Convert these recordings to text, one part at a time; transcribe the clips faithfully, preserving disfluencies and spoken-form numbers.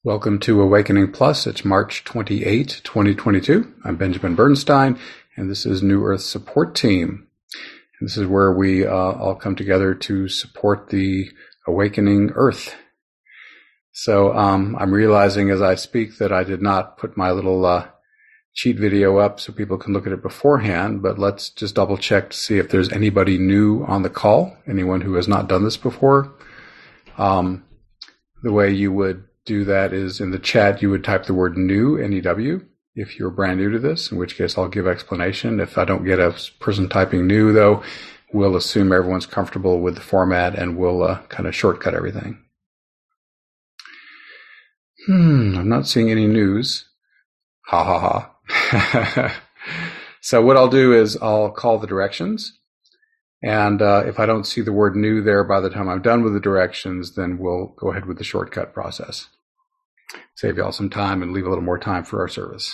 Welcome to Awakening Plus. It's March twenty-eighth, twenty twenty-two. I'm Benjamin Bernstein, and this is New Earth Support Team. And this is where we uh, all come together to support the awakening Earth. So um, I'm realizing as I speak that I did not put my little uh, cheat video up so people can look at it beforehand, but let's just double check to see if there's anybody new on the call, anyone who has not done this before. Um, the way you would do that is in the chat, you would type the word new, N E W, if you're brand new to this, in which case I'll give explanation. If I don't get a person typing new, though, we'll assume everyone's comfortable with the format and we'll uh, kind of shortcut everything. Hmm, I'm not seeing any news. Ha ha ha. So what I'll do is I'll call the directions. And uh, if I don't see the word new there by the time I'm done with the directions, then we'll go ahead with the shortcut process. Save y'all some time and leave a little more time for our service.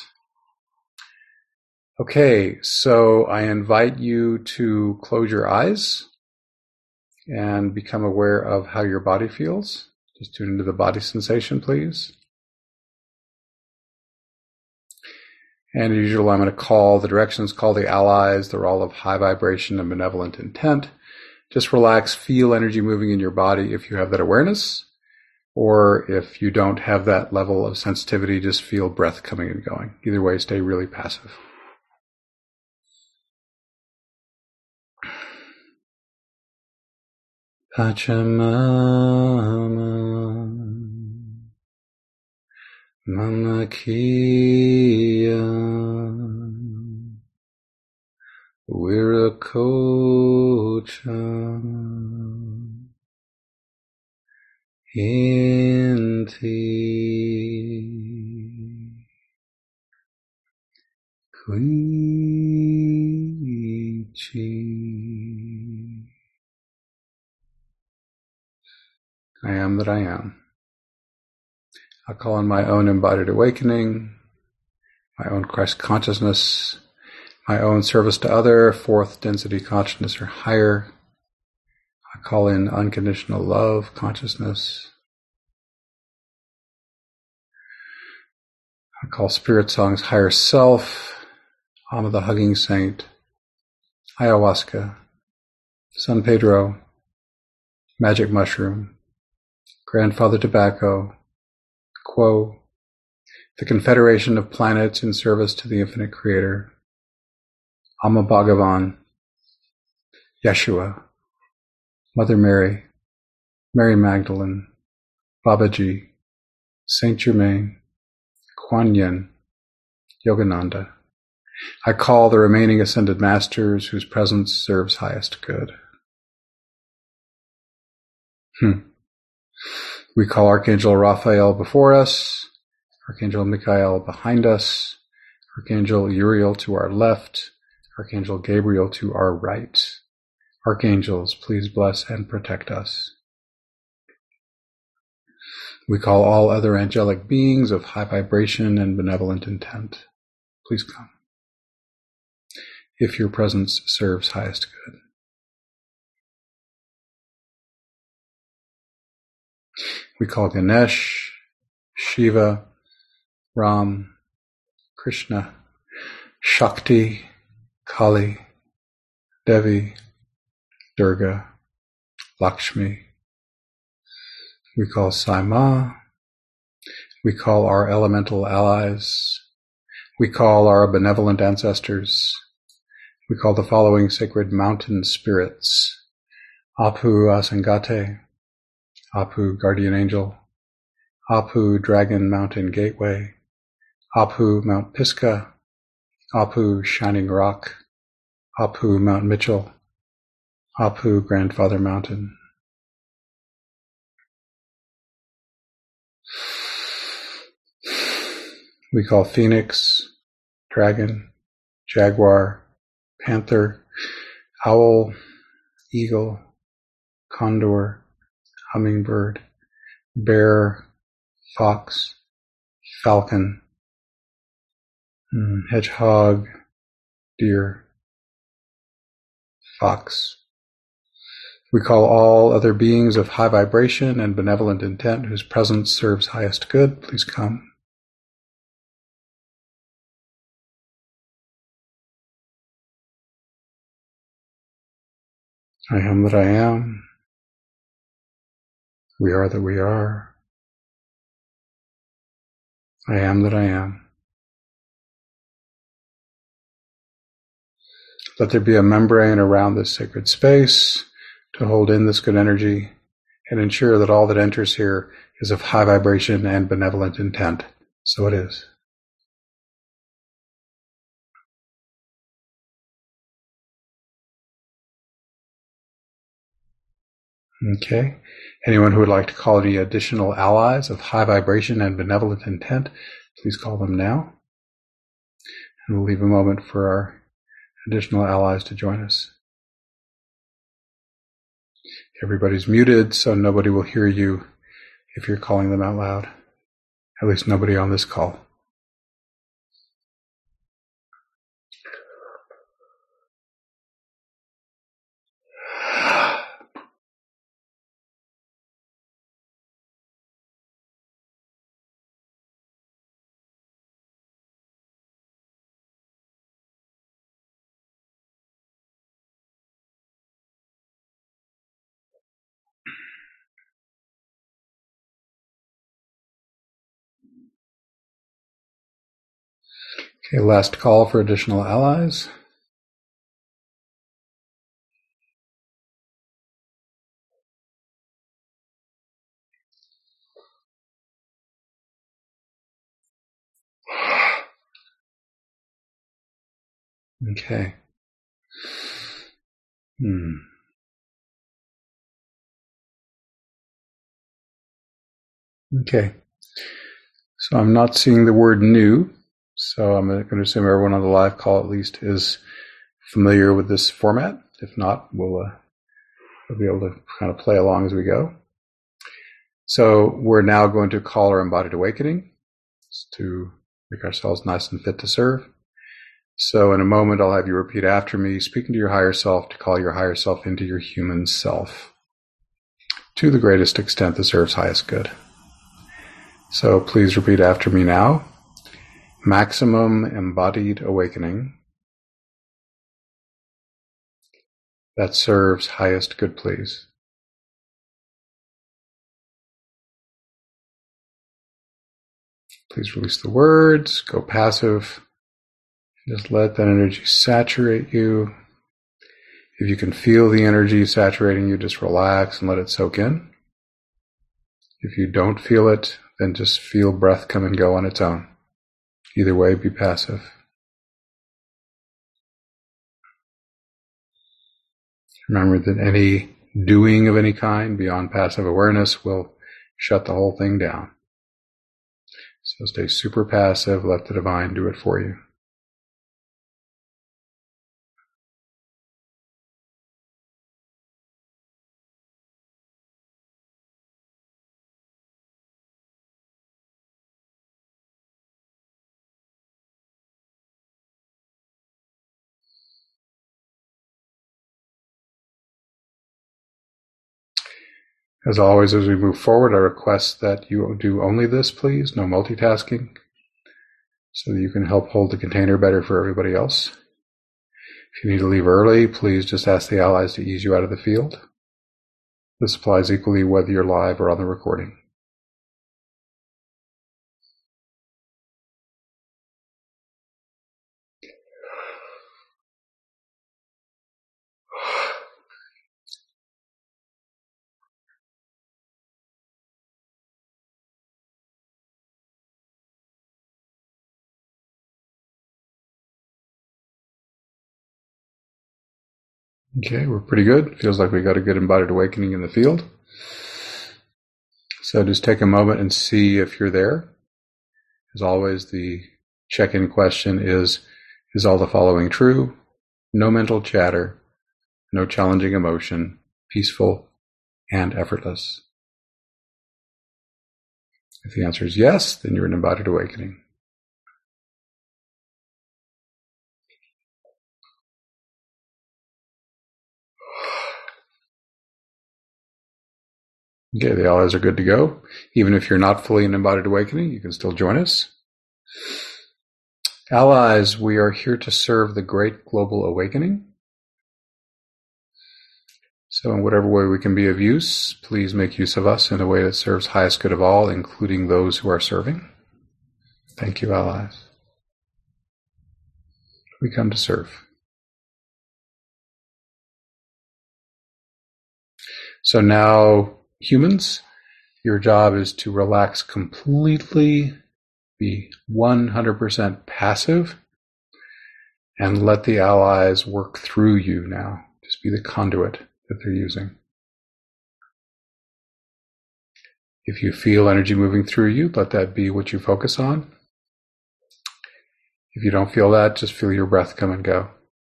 Okay, so I invite you to close your eyes and become aware of how your body feels. Just tune into the body sensation, please. And as usual, I'm going to call the directions, call the allies. They're all of high vibration and benevolent intent. Just relax, feel energy moving in your body if you have that awareness. Or if you don't have that level of sensitivity, just feel breath coming and going. Either way, stay really passive. Pachamama Mama Kia Viracocha Inti Kuichi. I am that I am. I call on my own embodied awakening, my own Christ consciousness, my own service to other, fourth density consciousness or higher. I call in unconditional love consciousness. I call Spirit Song's higher self, Amma the Hugging Saint, Ayahuasca, San Pedro, Magic Mushroom, Grandfather Tobacco, Quo, the Confederation of Planets in service to the Infinite Creator, Amma Bhagavan, Yeshua, Mother Mary, Mary Magdalene, Babaji, Saint Germain, Kuan Yin, Yogananda. I call the remaining ascended masters whose presence serves highest good. Hmm. We call Archangel Raphael before us, Archangel Michael behind us, Archangel Uriel to our left, Archangel Gabriel to our right. Archangels, please bless and protect us. We call all other angelic beings of high vibration and benevolent intent. Please come, if your presence serves highest good. We call Ganesh, Shiva, Ram, Krishna, Shakti, Kali, Devi, Durga, Lakshmi. We call Sai Ma. We call our elemental allies. We call our benevolent ancestors. We call the following sacred mountain spirits: Apu Asangate, Apu Guardian Angel, Apu Dragon Mountain Gateway, Apu Mount Pisgah, Apu Shining Rock, Apu Mount Mitchell, Apu Grandfather Mountain. We call Phoenix, Dragon, Jaguar, Panther, Owl, Eagle, Condor, Hummingbird, Bear, Fox, Falcon, Hedgehog, Deer, Fox, We call all other beings of high vibration and benevolent intent whose presence serves highest good. Please come. I am that I am. We are that we are. I am that I am. Let there be a membrane around this sacred space to hold in this good energy and ensure that all that enters here is of high vibration and benevolent intent. So it is. Okay. Anyone who would like to call any additional allies of high vibration and benevolent intent, please call them now. And we'll leave a moment for our additional allies to join us. Everybody's muted, so nobody will hear you if you're calling them out loud. At least nobody on this call. Okay, last call for additional allies. Okay. Hmm. Okay. So I'm not seeing the word new, so I'm going to assume everyone on the live call at least is familiar with this format. If not, we'll, uh, we'll be able to kind of play along as we go. So we're now going to call our embodied awakening to make ourselves nice and fit to serve. So in a moment, I'll have you repeat after me, speaking to your higher self to call your higher self into your human self to the greatest extent that serves highest good. So please repeat after me now. Maximum embodied awakening that serves highest good, please. Please release the words, go passive. Just let that energy saturate you. If you can feel the energy saturating you, just relax and let it soak in. If you don't feel it, then just feel breath come and go on its own. Either way, be passive. Remember that any doing of any kind beyond passive awareness will shut the whole thing down. So stay super passive, let the divine do it for you. As always, as we move forward, I request that you do only this, please, no multitasking, so that you can help hold the container better for everybody else. If you need to leave early, please just ask the allies to ease you out of the field. This applies equally whether you're live or on the recording. Okay, we're pretty good. Feels like we got a good embodied awakening in the field. So just take a moment and see if you're there. As always, the check-in question is, is all the following true? No mental chatter, no challenging emotion, peaceful and effortless. If the answer is yes, then you're an embodied awakening. Okay, the allies are good to go. Even if you're not fully in embodied awakening, you can still join us. Allies, we are here to serve the great global awakening. So in whatever way we can be of use, please make use of us in a way that serves highest good of all, including those who are serving. Thank you, allies. We come to serve. So now, humans, your job is to relax completely, be one hundred percent passive, and let the allies work through you now. Just be the conduit that they're using. If you feel energy moving through you, let that be what you focus on. If you don't feel that, just feel your breath come and go.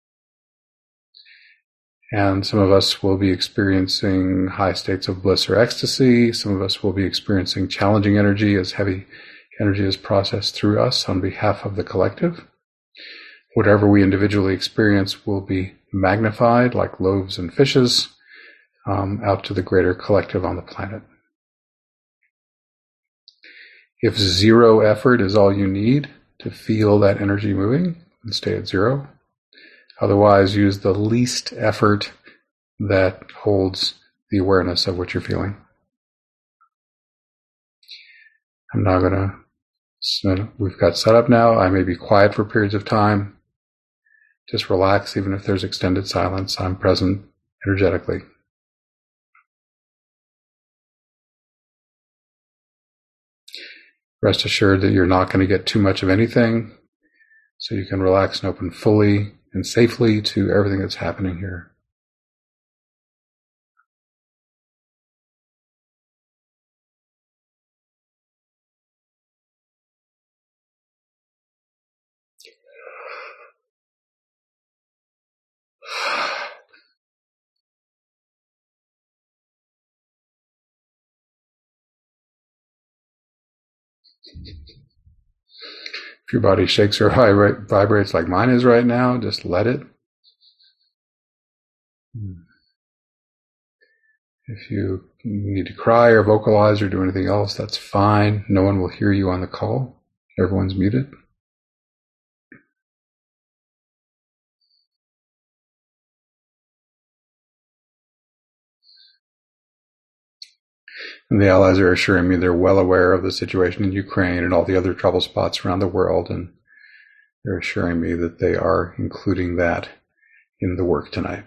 And some of us will be experiencing high states of bliss or ecstasy. Some of us will be experiencing challenging energy as heavy energy is processed through us on behalf of the collective. Whatever we individually experience will be magnified like loaves and fishes um, out to the greater collective on the planet. If zero effort is all you need to feel that energy moving, then stay at zero. Otherwise, use the least effort that holds the awareness of what you're feeling. I'm now going to, so we've got set up now. I may be quiet for periods of time. Just relax, even if there's extended silence. I'm present energetically. Rest assured that you're not going to get too much of anything, so you can relax and open fully and safely to everything that's happening here. If your body shakes or vibrates like mine is right now, just let it. If you need to cry or vocalize or do anything else, that's fine. No one will hear you on the call. Everyone's muted. And the allies are assuring me they're well aware of the situation in Ukraine and all the other trouble spots around the world, and they're assuring me that they are including that in the work tonight.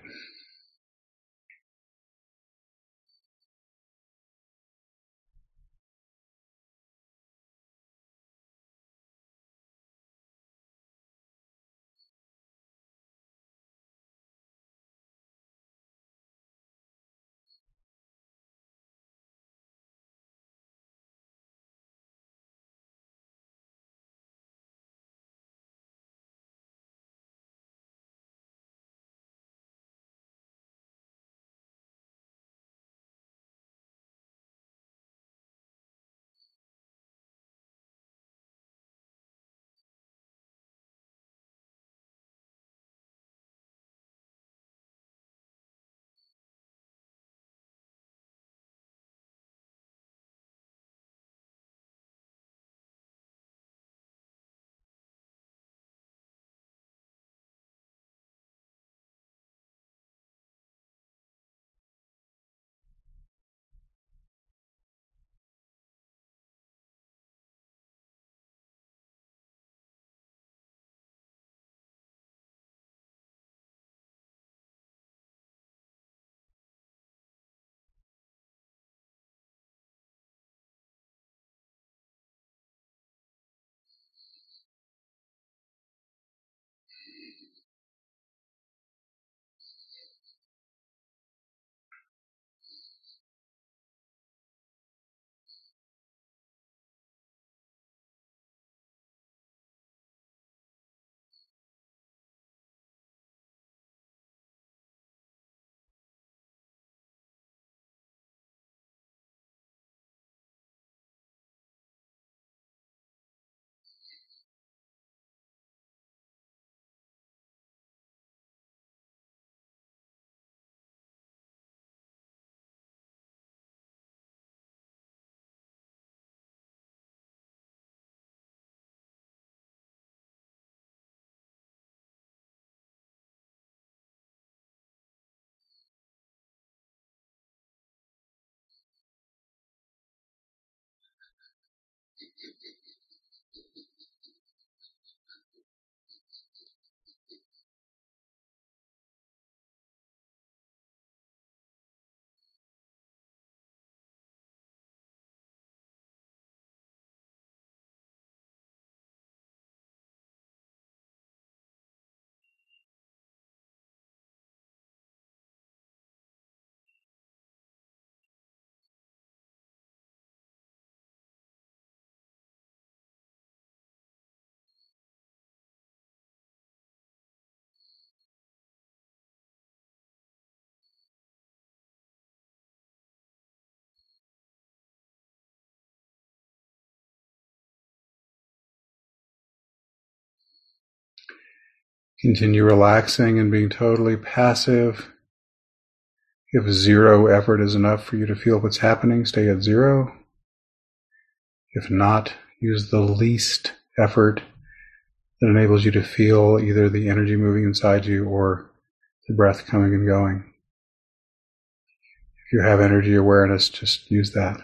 Continue relaxing and being totally passive. If zero effort is enough for you to feel what's happening, stay at zero. If not, use the least effort that enables you to feel either the energy moving inside you or the breath coming and going. If you have energy awareness, just use that.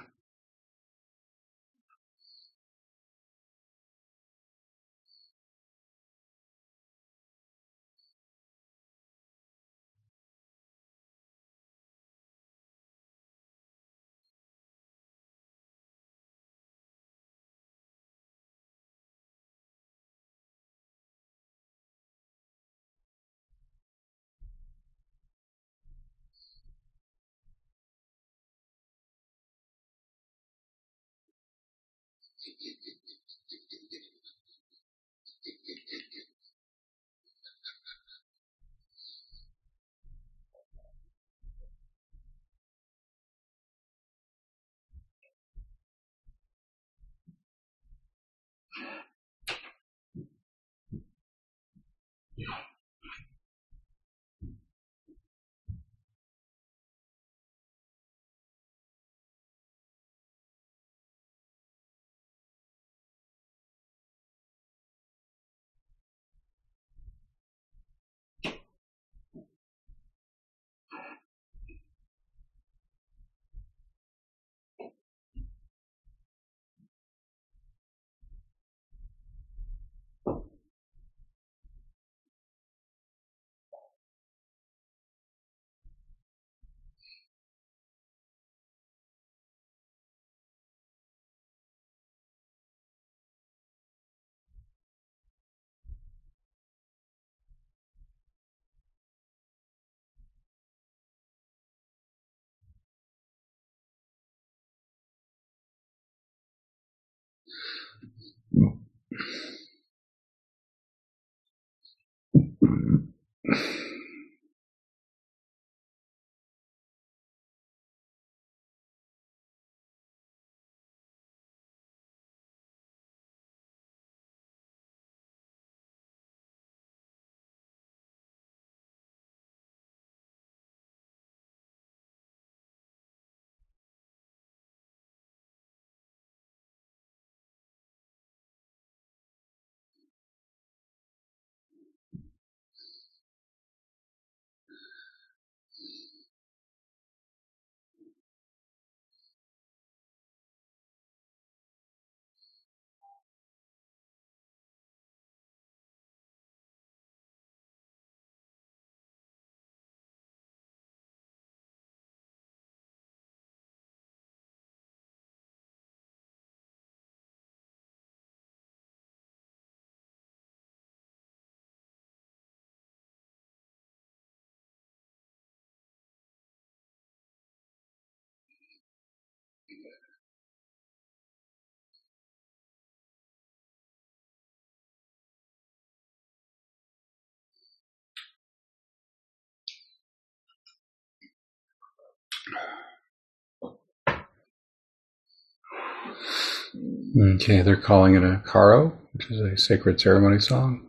Okay, they're calling it a karo, which is a sacred ceremony song.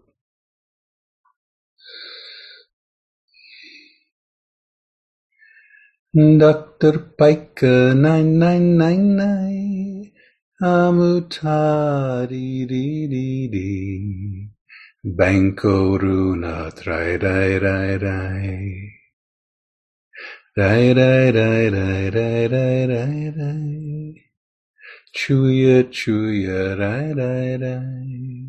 Doctor Pike nine nine nine nine Amutari di di di Bankoruna trai dai dai dai dai dai dai dai dai dai dai chuya chuya rai rai rai.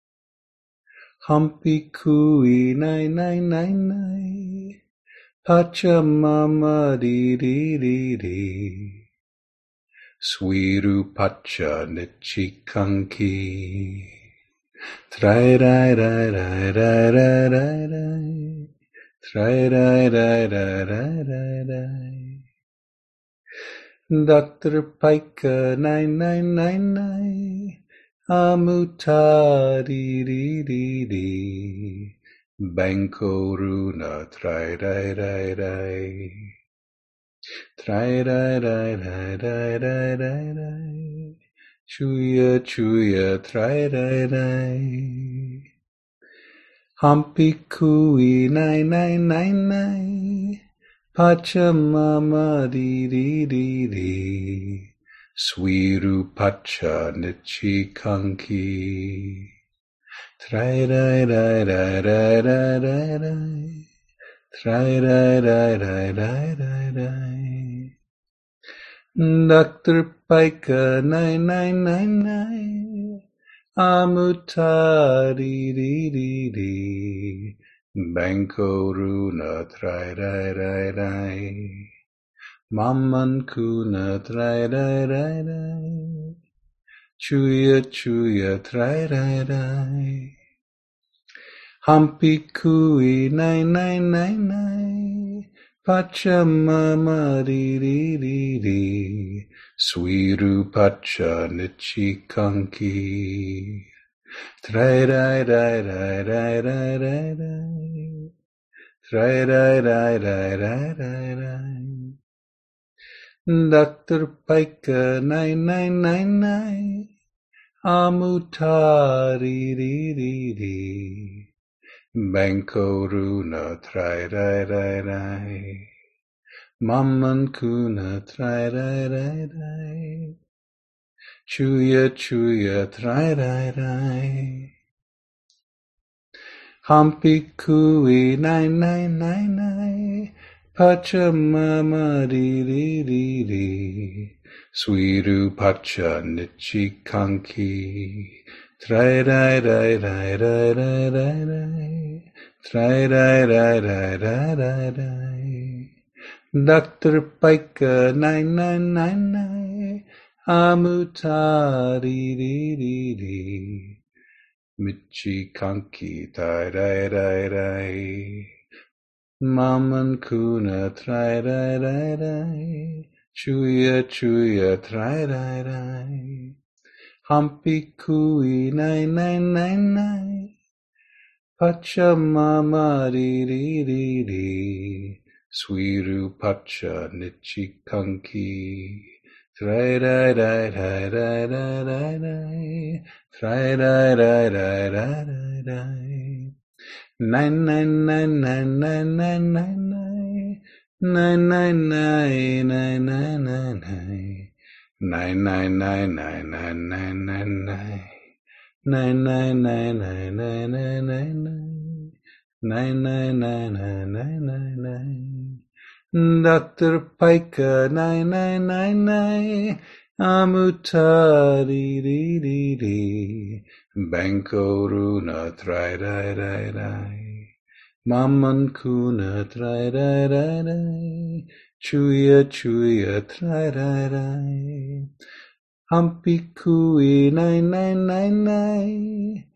Humpy cooey nai nai nai nai. Pachamama dee dee dee dee. Sweeru pacha nichikanki. Trai rai rai rai rai rai rai rai. Trai rai rai rai rai rai rai. Doctor Pika nine nine nine nine. Amuta dee dee dee dee. Banko runa trai rai rai rai. Trai rai rai rai rai rai rai rai. Chuya chuya trai rai rai. Humpy cooey nine nine nine nine. Pachamama dee dee dee dee. Sweeru pacha nichikanki. Trai rai rai rai rai rai rai rai. Trai rai rai rai rai rai rai. Doctor Pika nine nine nine nine. Amuta dee dee dee dee. Banko runa trai rai rai rai. Mamman kuna trai rai rai rai. Chuya chuya trai rai rai. Humpy cooey nine nine nine nine. Pachamama dee dee dee dee. Sweeru pacha nichikanki. Trai rai rai rai rai rai rai rai. Trai rai rai rai rai rai rai. Doctor Pika nine nine nine nine. Amuta dee dee dee dee. Banko runa trai rai rai rai. Mamman kuna trai rai rai rai. Chuya chuya trai rai rai. Humpy cooey nine nine nine nine. Pachamama dee dee dee dee. Sweeru pacha nichikanki. Trai rai rai rai rai rai rai rai. Trai rai rai rai rai rai rai. Doctor Pika nine nine nine nine. Amuta dee dee dee dee. Michikanki tai rai rai rai. Mamman kuna trai rai rai rai. Chuya chuya trai rai rai. Humpy cooey nine nine nine nine. Pachamama dee dee dee dee. Sweeru pacha nichikanki. Trai rai rai rai rai rai rai rai. Trai rai rai rai rai rai rai. Nine nine nine nine nine nine nine nine. Nine nine nine nine nine nine nine. Nine nine nine nine nine nine nine nine. Nine nine nine nine nine nine nine nine. Nine nine nine nine nine nine nine. Doctor Pika nine nine nine nine. Amuta dee dee dee dee. Banko runa trai rai rai rai. Mamman kuna trai rai rai rai. Chuya chuya trai rai rai. Humpy cooey nine nine nine nine.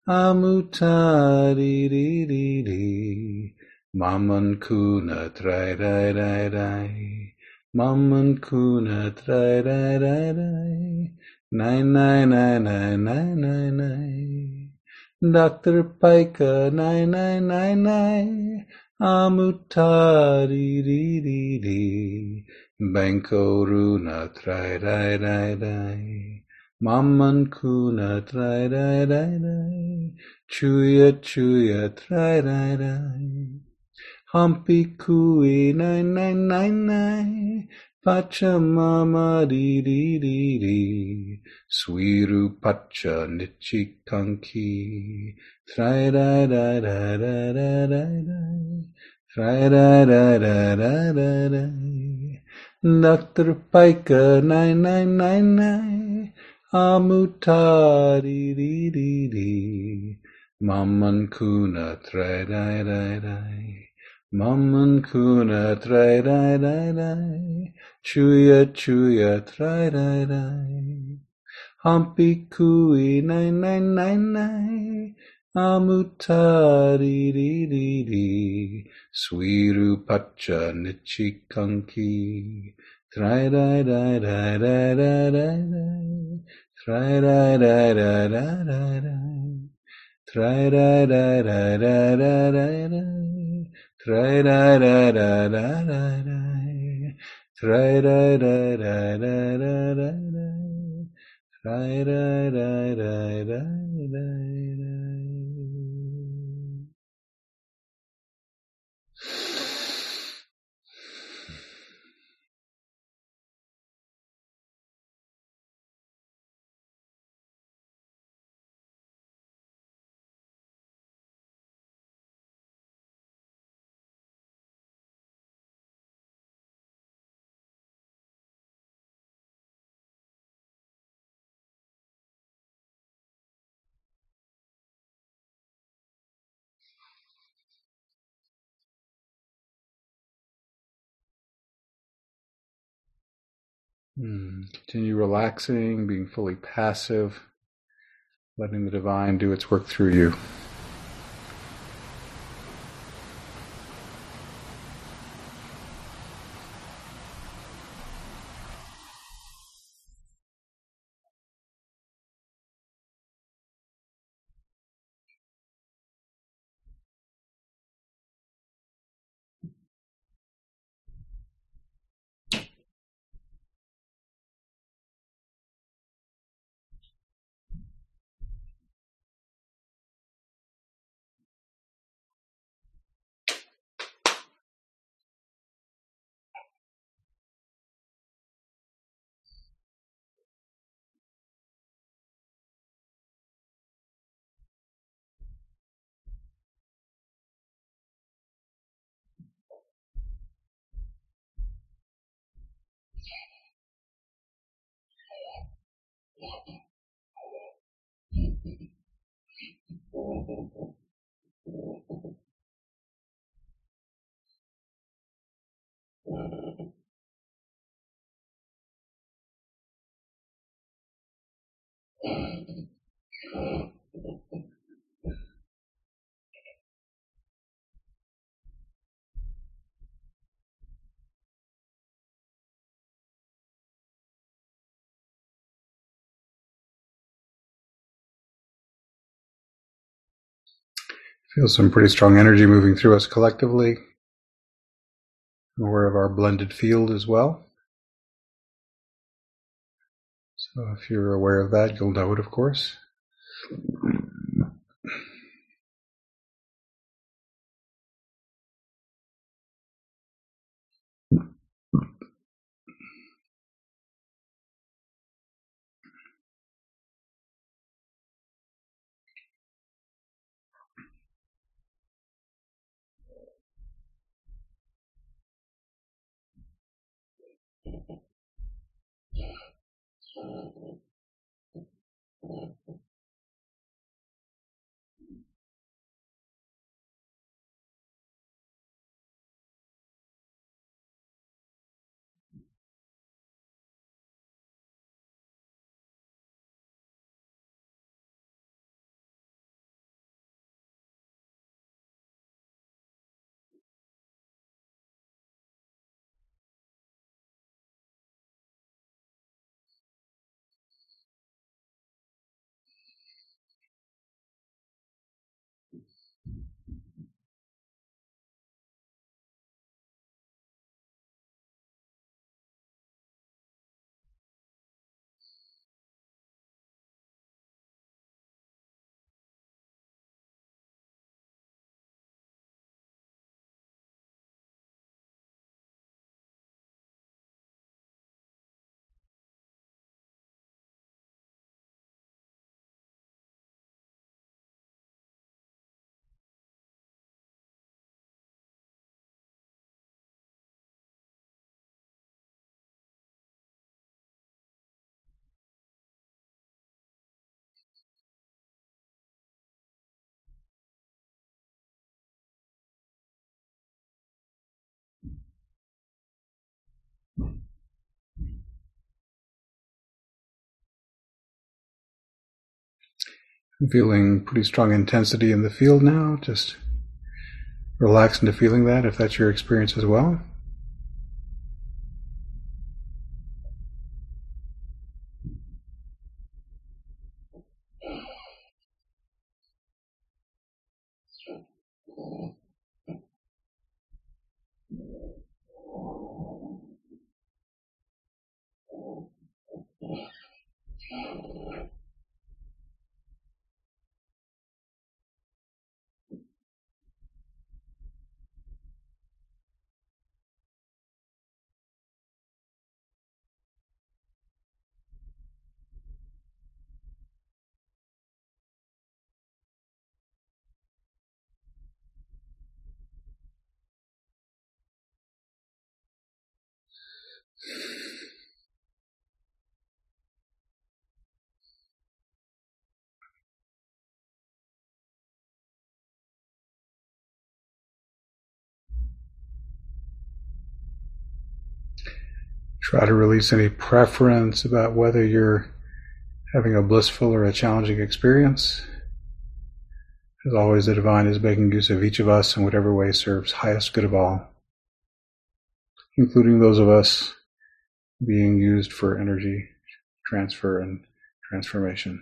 Amuta dee dee dee dee. Mamman kuna trai rai rai rai. Mamman kuna trai rai rai rai. Nine nine nine nine nine nine nine. Doctor Pika nine nine nine nine. Amuta dee dee dee dee. Banko runa trai rai rai rai. Mamman kuna trai rai rai rai. Chuya chuya trai rai rai. Humpy cooey nine nine nine nine. Pachamama dee dee dee dee. Sweeru pacha nichikanki. Trai rai rai rai rai rai rai rai. Trai rai rai rai rai rai rai. Doctor Piker, nine nine nine nine, Amutari dee dee dee, Mamman Kuna try die die die, Mamman Kuna try die die die, Chuya chuya try die die, Humpy Cooey nine nine nine nine, Amutari dee dee dee, Swiru Pacha Nichi Kunky, try die die die die die die, try die die die die die die, try die die die die die die die, try die die die die die die, try die die die die die die. Die, die, die, die, die, die, die. Hmm. Continue relaxing, being fully passive, letting the divine do its work through you. Feel some pretty strong energy moving through us collectively. Aware of our blended field as well. So if you're aware of that, you'll know it, of course. feeling pretty strong intensity in the field now. Just relax into feeling that if that's your experience as well. Try to release any preference about whether you're having a blissful or a challenging experience. As always, the divine is making use of each of us in whatever way serves highest good of all, including those of us being used for energy transfer and transformation.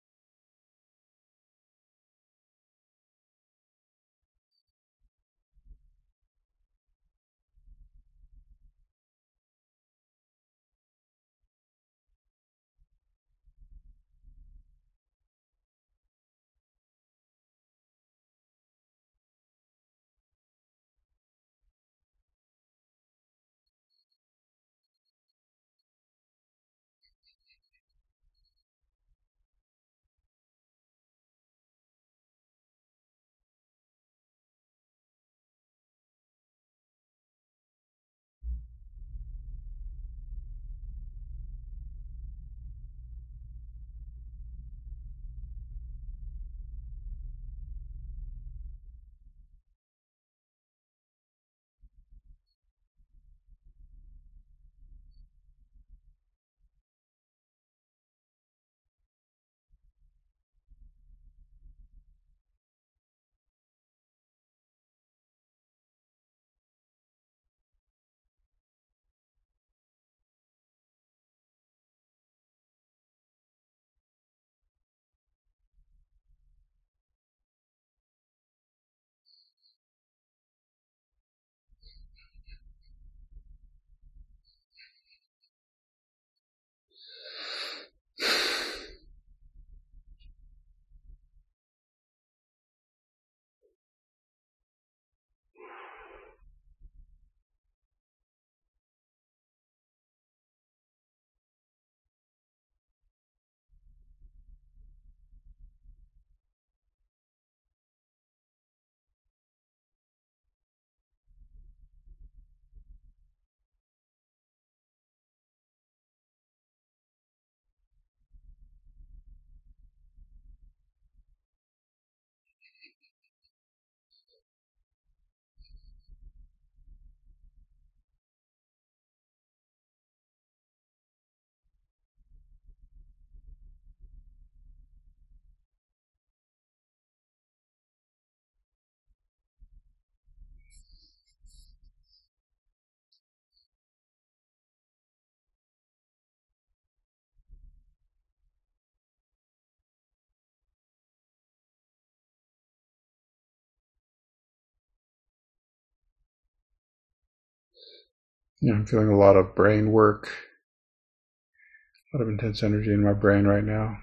Yeah, I'm feeling a lot of brain work, a lot of intense energy in my brain right now.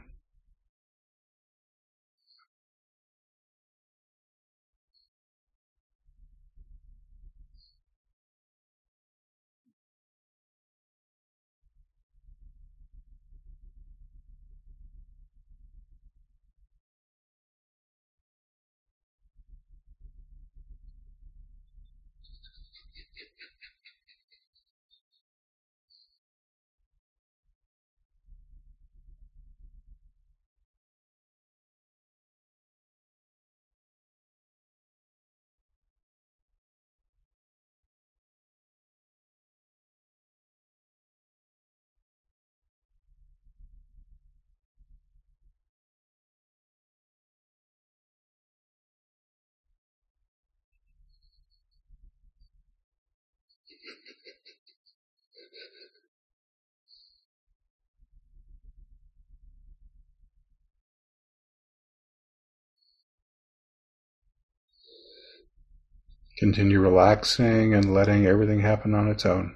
Continue relaxing and letting everything happen on its own.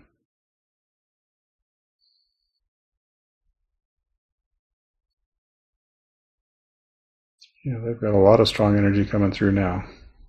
Yeah, they've got a lot of strong energy coming through now.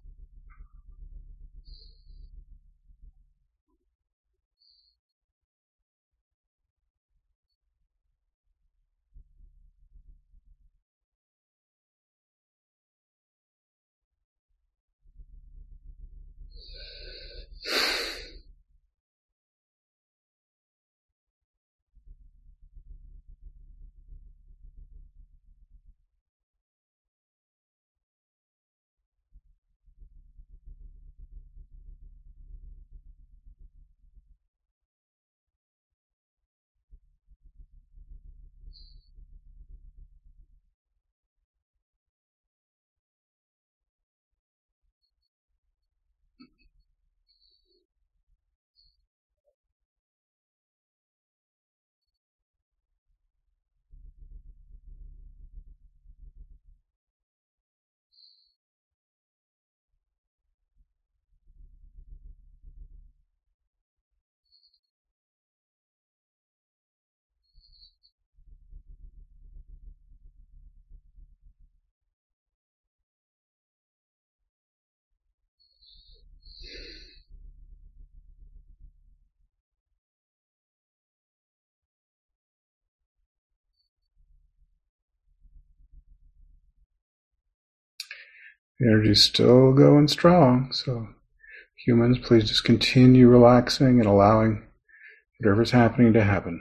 The energy's still going strong, so humans, please just continue relaxing and allowing whatever's happening to happen.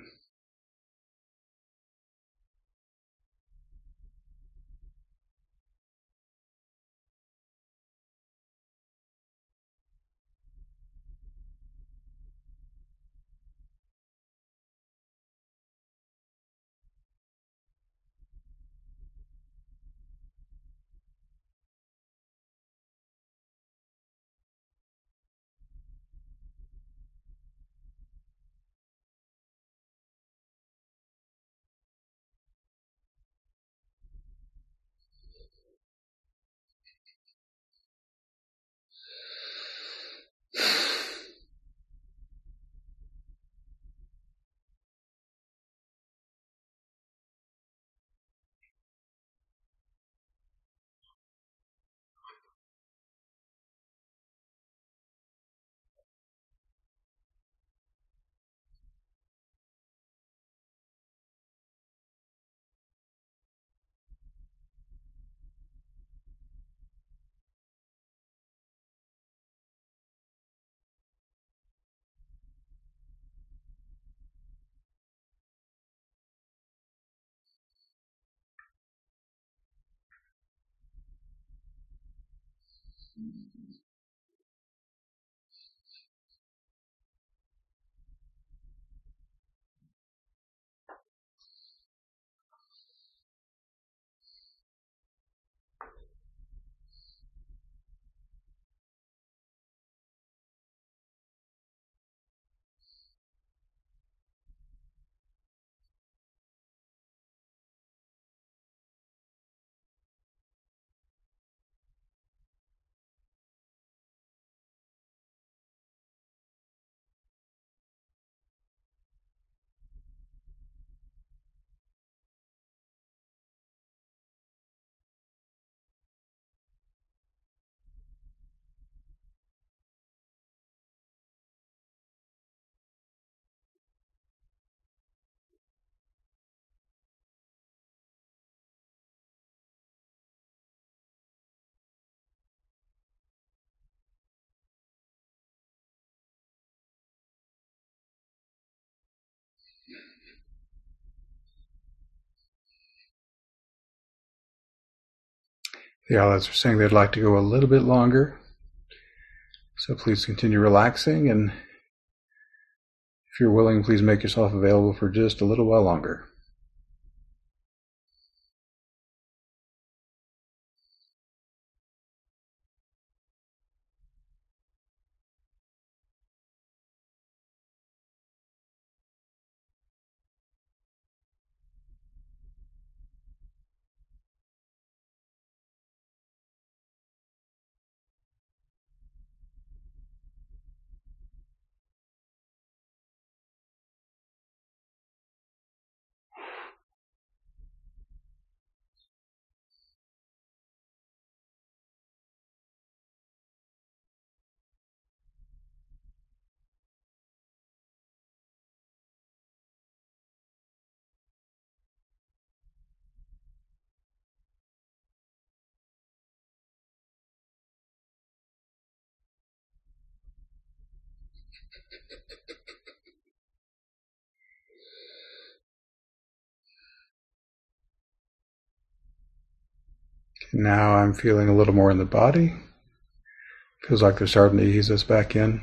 The allies are saying they'd like to go a little bit longer, so please continue relaxing, and if you're willing, please make yourself available for just a little while longer. Now I'm feeling a little more in the body. Feels like they're starting to ease us back in.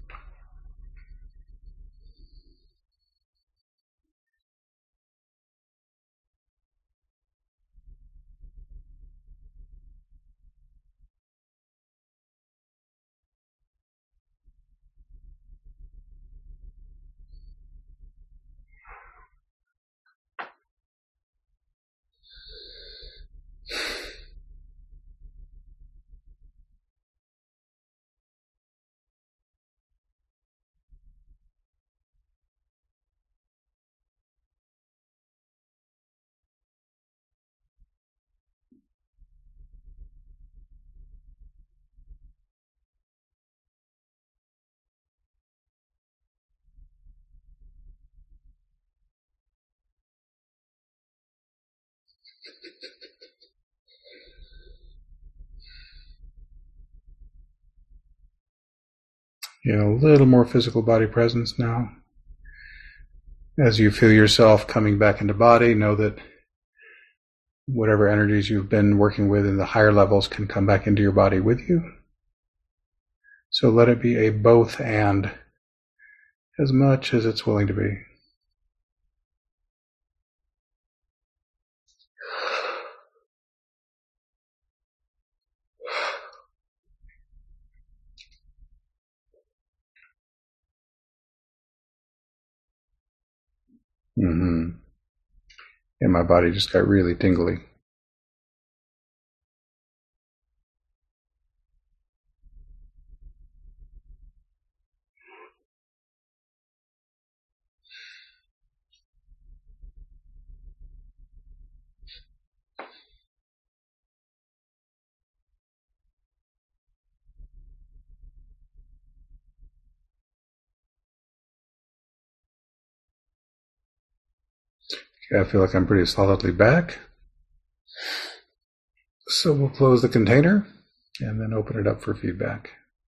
You know, a little more physical body presence now. As you feel yourself coming back into body, know that whatever energies you've been working with in the higher levels can come back into your body with you. So let it be a both and as much as it's willing to be. Mm-hmm. And my body just got really tingly. Okay, I feel like I'm pretty solidly back. So we'll close the container and then open it up for feedback.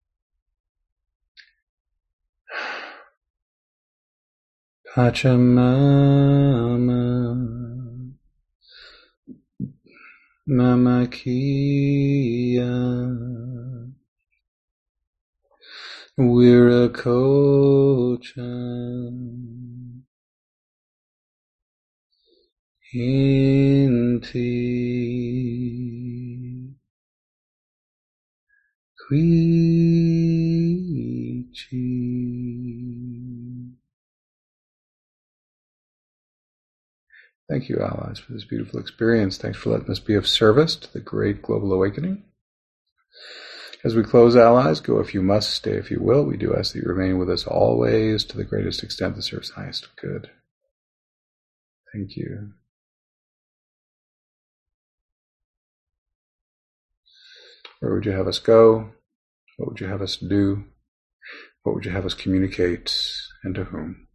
Pachamama Mama Kia Viracocha Inti Quichi. Thank you, allies, for this beautiful experience. Thanks for letting us be of service to the great global awakening. As we close, allies, go if you must, stay if you will. We do ask that you remain with us always to the greatest extent that serves highest good. Thank you. Where would you have us go? What would you have us do? What would you have us communicate, and to whom?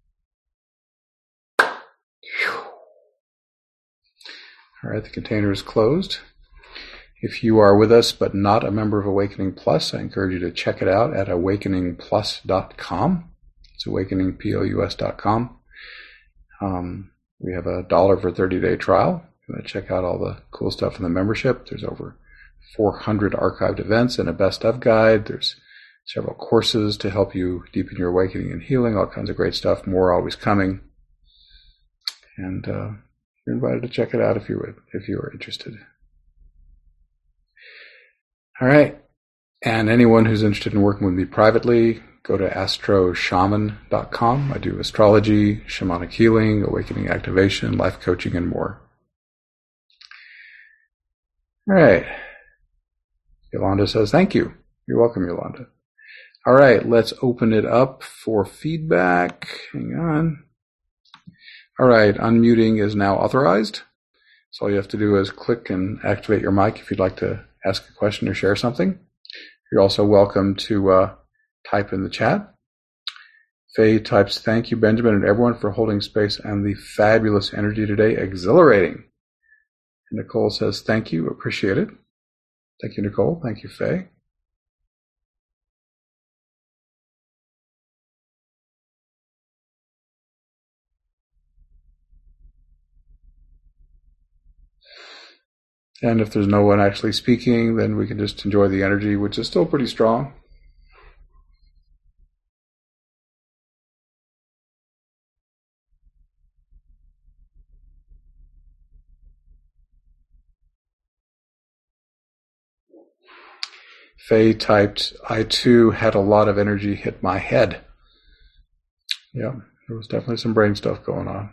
All right, the container is closed. If you are with us but not a member of Awakening Plus, I encourage you to check it out at awakening plus dot com. It's awakening plus dot com. Um, we have a dollar for thirty-day trial. You want to check out all the cool stuff in the membership. There's over four hundred archived events and a best of guide. There's several courses to help you deepen your awakening and healing, all kinds of great stuff. More always coming. And uh, you're invited to check it out if you would, if you are interested. All right. And anyone who's interested in working with me privately, go to astro shaman dot com. I do astrology, shamanic healing, awakening activation, life coaching, and more. All right. Yolanda says, thank you. You're welcome, Yolanda. All right, let's open it up for feedback. Hang on. All right, unmuting is now authorized. So all you have to do is click and activate your mic if you'd like to ask a question or share something. You're also welcome to uh, type in the chat. Faye types, thank you, Benjamin, and everyone for holding space and the fabulous energy today. Exhilarating. And Nicole says, thank you, appreciate it. Thank you, Nicole. Thank you, Faye. And if there's no one actually speaking, then we can just enjoy the energy, which is still pretty strong. Faye typed, I too had a lot of energy hit my head. Yeah, there was definitely some brain stuff going on.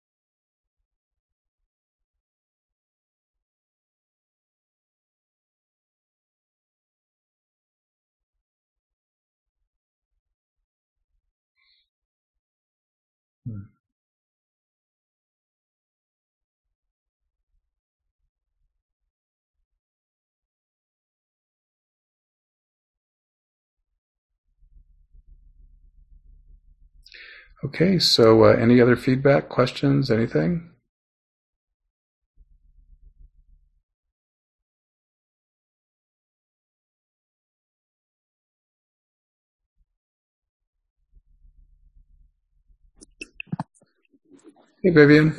Hmm. Okay, so uh, any other feedback, questions, anything? Hey, Vivian.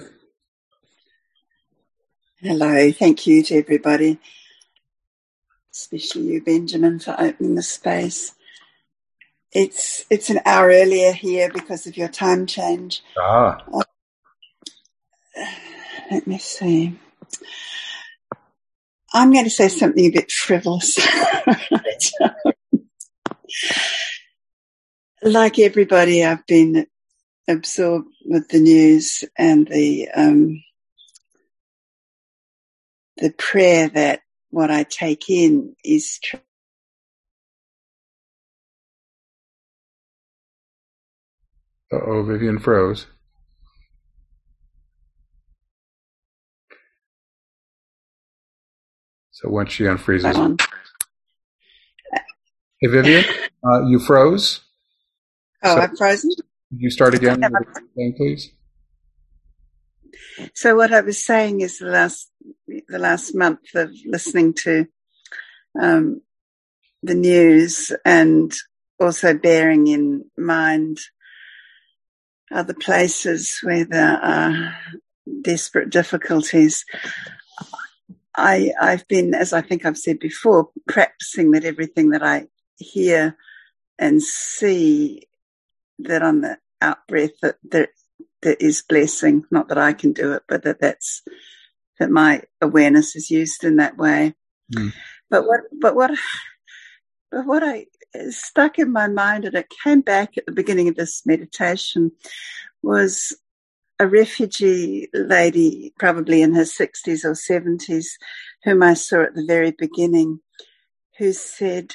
Hello, thank you to everybody, especially you, Benjamin, for opening the space. It's it's an hour earlier here because of your time change. Ah. Uh, let me see. I'm going to say something a bit frivolous. Like everybody, I've been absorbed with the news and the um, the prayer that what I take in is true. Uh-oh, Vivian froze. So once she unfreezes. On. Hey, Vivian, uh, you froze. Oh, so I've frozen? You start again, thing, please. So what I was saying is the last the last month of listening to um, the news and also bearing in mind other places where there are desperate difficulties, I, I've been, as I think I've said before, practicing that everything that I hear and see, that on the out-breath that there, there is blessing, not that I can do it, but that that's, that my awareness is used in that way. Mm. But what, but what, but what I is stuck in my mind, and it came back at the beginning of this meditation, was a refugee lady, probably in her sixties or seventies, whom I saw at the very beginning, who said,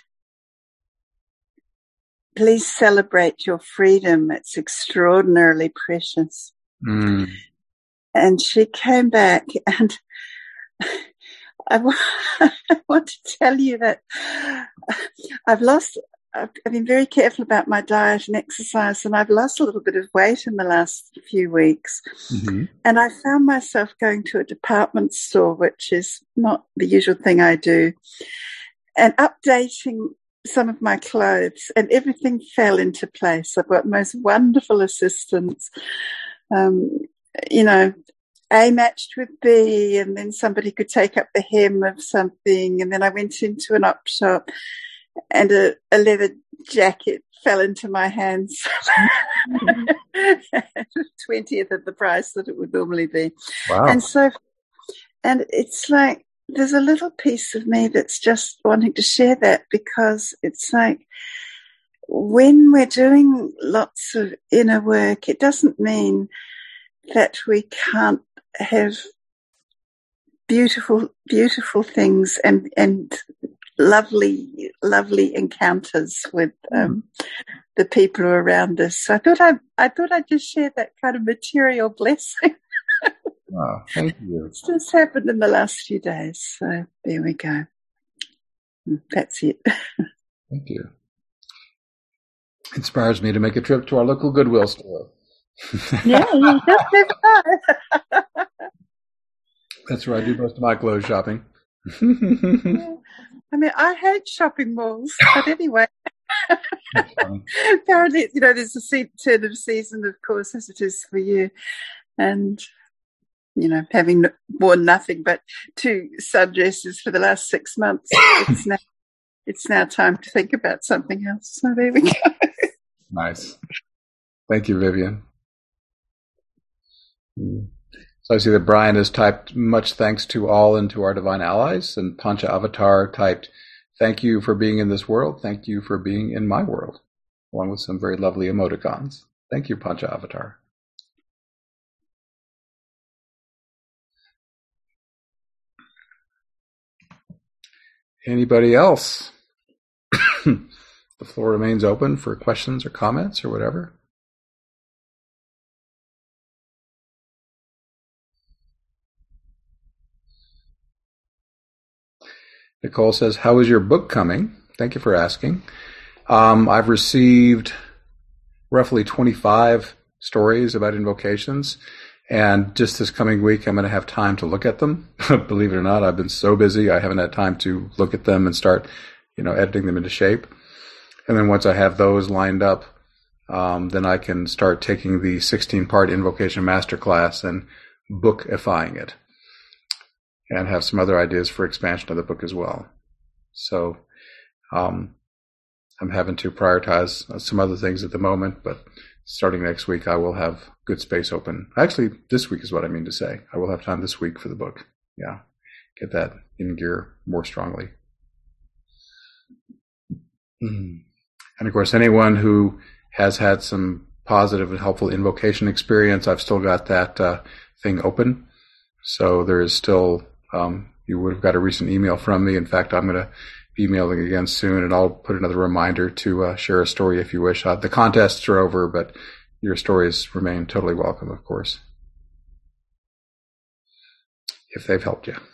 please celebrate your freedom. It's extraordinarily precious. Mm. And she came back, and I, w- I want to tell you that I've lost, I've been very careful about my diet and exercise, and I've lost a little bit of weight in the last few weeks. Mm-hmm. And I found myself going to a department store, which is not the usual thing I do, and updating some of my clothes, and everything fell into place. I've got most wonderful assistants, um, you know, A matched with B, and then somebody could take up the hem of something. And then I went into an op shop, and a, a leather jacket fell into my hands. twentieth of the price that it would normally be. Wow. And so, and it's like, there's a little piece of me that's just wanting to share that, because it's like, when we're doing lots of inner work, it doesn't mean that we can't have beautiful, beautiful things and, and lovely, lovely encounters with um, the people who are around us. So I thought I, I thought I'd just share that kind of material blessing. Wow, thank you. It's just happened in the last few days. So there we go. That's it. Thank you. Inspires me to make a trip to our local Goodwill store. Yeah, you just never know. That's where I do most of my clothes shopping. Yeah. I mean, I hate shopping malls, but anyway. Apparently, you know, there's a turn of season, of course, as it is for you. And you know, having worn nothing but two sundresses for the last six months, it's now it's now time to think about something else. So there we go. Nice. Thank you, Vivian. So I see that Brian has typed much thanks to all and to our divine allies, and Pancha Avatar typed, thank you for being in this world. Thank you for being in my world, along with some very lovely emoticons. Thank you, Pancha Avatar. Anybody else? The floor remains open for questions or comments or whatever. Nicole says, how is your book coming? Thank you for asking. Um, I've received roughly twenty-five stories about invocations, and just this coming week I'm going to have time to look at them. Believe it or not, I've been so busy I haven't had time to look at them and start, you know, editing them into shape. And then once I have those lined up, um, then I can start taking the sixteen-part invocation masterclass and bookifying it, and have some other ideas for expansion of the book as well. So um, I'm having to prioritize some other things at the moment, but starting next week I will have good space open. Actually, this week is what I mean to say. I will have time this week for the book. Yeah, get that in gear more strongly. Mm. And of course, anyone who has had some positive and helpful invocation experience, I've still got that uh, thing open. So there is still, um, you would have got a recent email from me. In fact, I'm going to be emailing again soon, and I'll put another reminder to uh, share a story if you wish. Uh, the contests are over, but your stories remain totally welcome, of course, if they've helped you.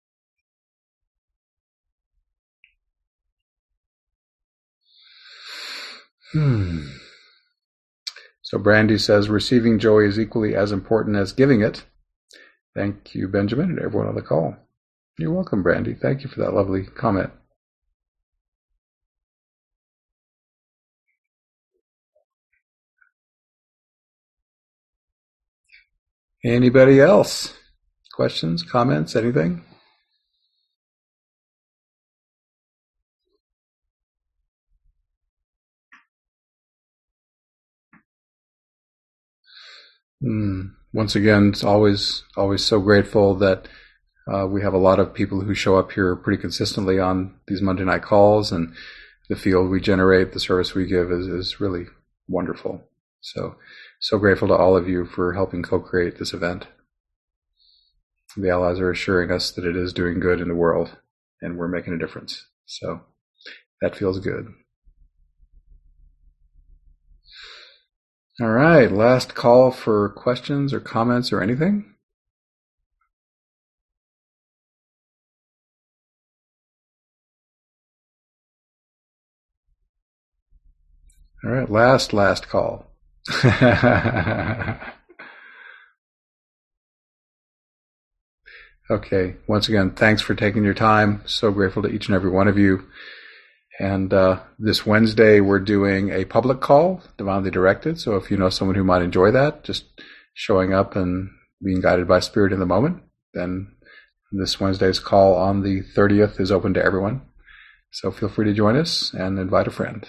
Hmm. So Brandy says, receiving joy is equally as important as giving it. Thank you, Benjamin, and everyone on the call. You're welcome, Brandy. Thank you for that lovely comment. Anybody else? Questions, comments, anything? Mm. Once again, it's always always so grateful that uh, we have a lot of people who show up here pretty consistently on these Monday night calls, and the field we generate, the service we give is, is really wonderful. So, so grateful to all of you for helping co-create this event. The allies are assuring us that it is doing good in the world, and we're making a difference. So that feels good. All right, last call for questions or comments or anything. All right, last, last call. Okay, once again, thanks for taking your time. So grateful to each and every one of you. And uh, this Wednesday, we're doing a public call, divinely directed. So if you know someone who might enjoy that, just showing up and being guided by Spirit in the moment, then this Wednesday's call on the thirtieth is open to everyone. So feel free to join us and invite a friend.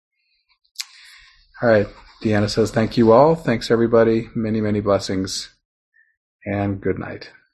All right, Deanna says, thank you all. Thanks, everybody. Many, many blessings, and good night.